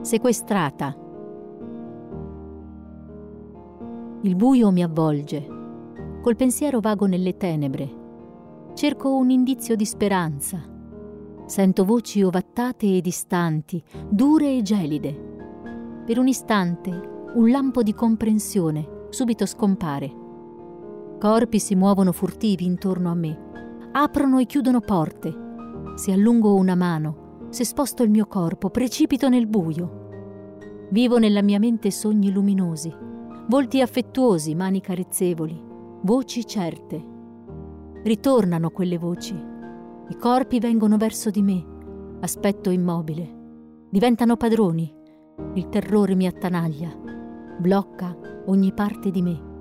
Sequestrata. Il buio mi avvolge. Col pensiero vago nelle tenebre. Cerco un indizio di speranza. Sento voci ovattate e distanti, dure e gelide. Per un istante, un lampo di comprensione subito scompare. Corpi si muovono furtivi intorno a me. Aprono e chiudono porte. Se allungo una mano, se sposto il mio corpo, precipito nel buio. Vivo nella mia mente sogni luminosi, volti affettuosi, mani carezzevoli, voci certe. Ritornano quelle voci. I corpi vengono verso di me. Aspetto immobile. Diventano padroni. Il terrore mi attanaglia. Blocca ogni parte di me.